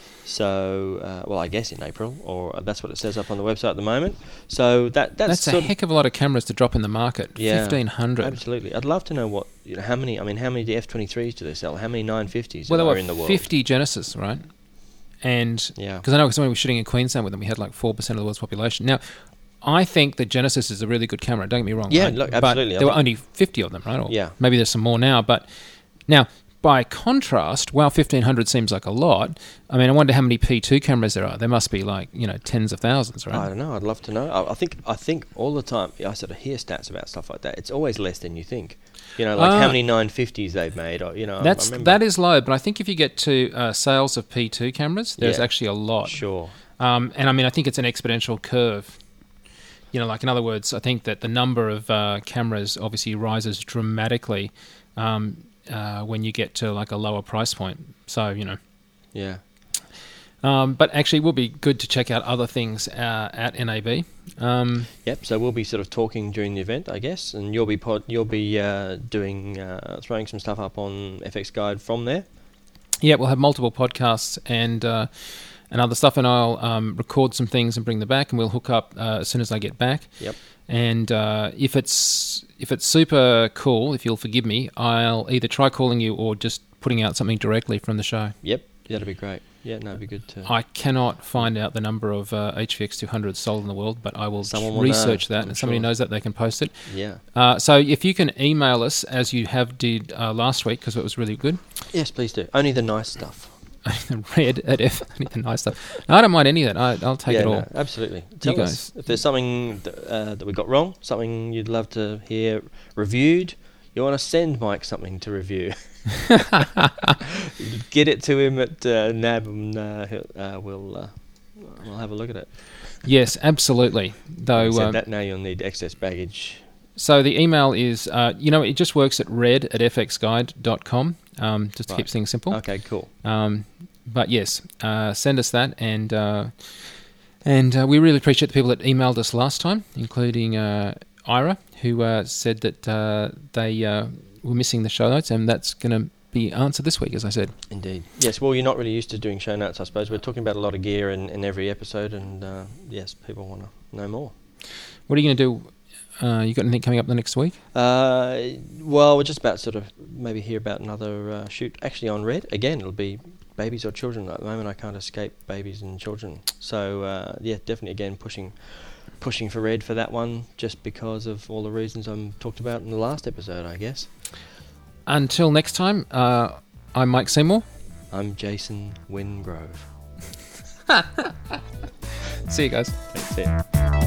Speaker 2: So, uh, well, I guess in April, or that's what it says up on the website at the moment. So that that's,
Speaker 1: That's, a
Speaker 2: sort of-
Speaker 1: heck of a lot of cameras to drop in the market.
Speaker 2: Yeah,
Speaker 1: fifteen hundred.
Speaker 2: Absolutely, I'd love to know what you know. How many? I mean, how many F twenty-threes do they sell? How many nine fifties
Speaker 1: Well, there
Speaker 2: are
Speaker 1: were
Speaker 2: in the world?
Speaker 1: fifty Genesis, right? And
Speaker 2: Yeah.
Speaker 1: because I know because when we were shooting in Queensland with them, we had like four percent of the world's population. Now, I think the Genesis is a really good camera. Don't get me wrong.
Speaker 2: Yeah,
Speaker 1: right?
Speaker 2: look,
Speaker 1: But
Speaker 2: absolutely. I
Speaker 1: there were
Speaker 2: think-
Speaker 1: only fifty of them, right? Or
Speaker 2: Yeah.
Speaker 1: maybe there's some more now. But now, by contrast, while fifteen hundred seems like a lot, I mean, I wonder how many P two cameras there are. There must be like, you know, tens of thousands,
Speaker 2: I
Speaker 1: right?
Speaker 2: don't know. I'd love to know. I, I think I think all the time I sort of hear stats about stuff like that. It's always less than you think. You know, like
Speaker 1: Ah.
Speaker 2: how many nine fifties they've made. Or, you know, I-
Speaker 1: That's
Speaker 2: I remember.
Speaker 1: that is low, but I think if you get to uh, sales of P two cameras, there's
Speaker 2: Yeah.
Speaker 1: actually a lot.
Speaker 2: Sure.
Speaker 1: Um, and I mean, I think it's an exponential curve. You know, like in other words, I think that the number of uh, cameras obviously rises dramatically um, uh, when you get to like a lower price point. So, you know,
Speaker 2: Yeah.
Speaker 1: um, but actually, it will be good to check out other things uh, at N A B. Um,
Speaker 2: Yep. So we'll be sort of talking during the event, I guess, and you'll be pod, you'll be uh, doing uh, throwing some stuff up on F X Guide from there.
Speaker 1: yeah, we'll have multiple podcasts and uh, and other stuff, and I'll um, record some things and bring them back, and we'll hook up uh, as soon as I get back.
Speaker 2: Yep.
Speaker 1: And uh, if it's if it's super cool, if you'll forgive me, I'll either try calling you or just putting out something directly from the show.
Speaker 2: Yep. That'd be great. Yeah. No, it'd be good to.
Speaker 1: I cannot find out the number of uh, H V X two hundreds sold in the world, but I will
Speaker 2: Someone will
Speaker 1: research
Speaker 2: know,
Speaker 1: that,
Speaker 2: I'm
Speaker 1: and somebody
Speaker 2: sure.
Speaker 1: knows that, they can post it.
Speaker 2: Yeah.
Speaker 1: Uh, so if you can email us, as you have did uh, last week, because it was really good.
Speaker 2: Yes, please do. Only the nice stuff.
Speaker 1: red at F. I need the nice stuff. No, I don't mind any of that. I, I'll take
Speaker 2: yeah,
Speaker 1: it all.
Speaker 2: No, absolutely. Tell
Speaker 1: You
Speaker 2: us
Speaker 1: guys.
Speaker 2: if there's something th- uh, that we got wrong, something you'd love to hear reviewed. You want to send Mike something to review. Get it to him at uh, N A B, and uh, he'll, uh, we'll uh, we'll have a look at it.
Speaker 1: Yes, absolutely. Though,
Speaker 2: Having said
Speaker 1: um,
Speaker 2: that, now you'll need excess baggage.
Speaker 1: so the email is, uh, you know, it just works at red at f x guide dot com, um, just to
Speaker 2: Right.
Speaker 1: keep things simple.
Speaker 2: Okay, cool.
Speaker 1: Um, but yes, uh, send us that, and uh, and uh, we really appreciate the people that emailed us last time, including uh, Ira, who uh, said that uh, they uh, were missing the show notes, and that's going to be answered this week, as I said.
Speaker 2: Indeed. Yes, well, you're not really used to doing show notes, I suppose. We're talking about a lot of gear in, in every episode, and uh, yes, people want to know more.
Speaker 1: What are you going to do? Uh, you got anything coming up the next week?
Speaker 2: Uh, well, we're just about sort of maybe hear about another uh, shoot. Actually, on Red, again, it'll be babies or children. At the moment, I can't escape babies and children. So, uh, yeah, definitely, again, pushing pushing for Red for that one, just because of all the reasons I talked about in the last episode, I guess.
Speaker 1: Until next time, uh, I'm Mike Seymour.
Speaker 2: I'm Jason Wingrove.
Speaker 1: See you guys.
Speaker 2: That's it.